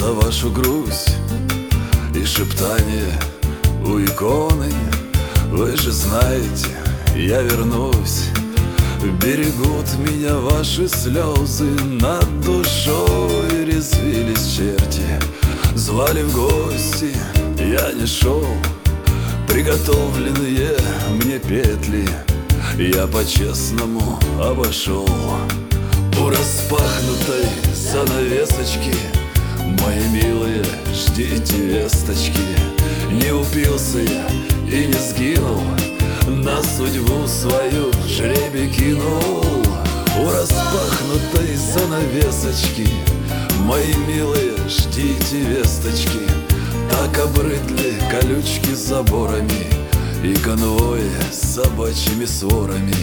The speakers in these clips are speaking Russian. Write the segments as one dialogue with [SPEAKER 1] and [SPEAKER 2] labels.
[SPEAKER 1] за вашу грусть и шептание у иконы. Вы же знаете, я вернусь. Берегут меня ваши слезы, над душой резвились черти. Звали в гости, я не шел, приготовленные мне петли я по-честному обошел. У распахнутой занавесочки, мои милые, ждите весточки. Не упился я и не сгинул, на судьбу свою жребий кинул. У распахнутой занавесочки, мои милые, ждите весточки. Так обрыдли колючки заборами и конвои с собачьими сворами.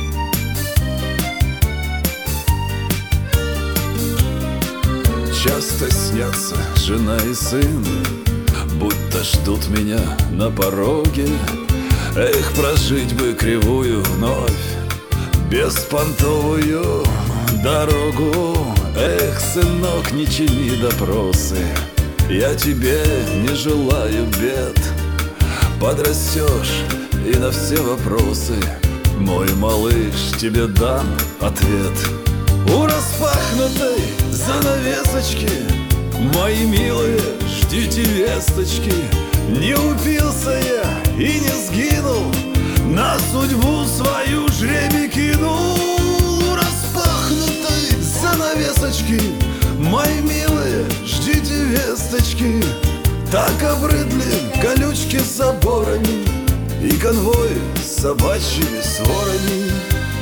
[SPEAKER 1] Часто снятся жена и сын, будто ждут меня на пороге. Эх, прожить бы кривую вновь, беспонтовую дорогу. Эх, сынок, не чини допросы, я тебе не желаю бед. Подрастешь и на все вопросы, мой малыш, тебе дан ответ. У распахнутой занавесочки, мои милые, ждите весточки. Не упился я и не сгинул, на судьбу свою жребий кинул. У распахнутой занавесочки, мои милые, ждите весточки. Так обрыдли колючки с заборами и конвои с собачьими сворами.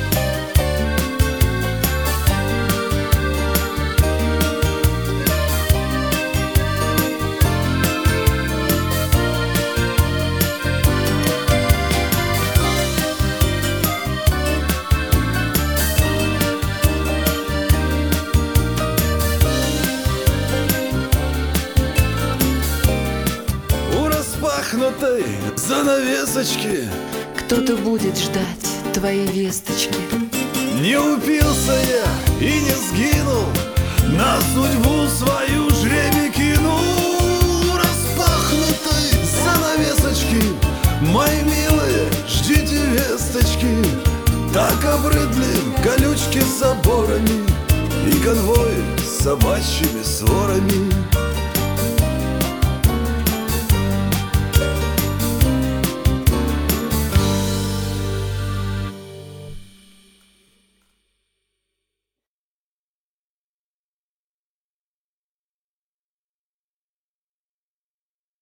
[SPEAKER 1] Распахнутой занавесочки
[SPEAKER 2] кто-то будет ждать твоей весточки.
[SPEAKER 1] не упился я и не сгинул, на судьбу свою жребий кинул. У распахнутой занавесочки, мои милые, ждите весточки. Так обрыдли колючки с заборами и конвои с собачьими сворами.